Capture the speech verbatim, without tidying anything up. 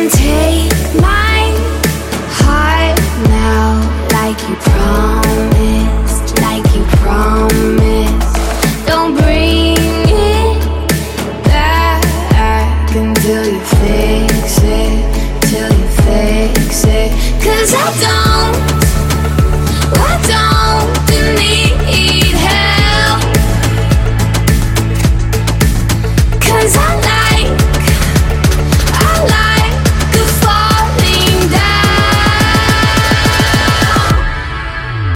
take my heart now, like you promised, like you promised. Don't bring it back until you fix it, till you fix it. 'Cause I don't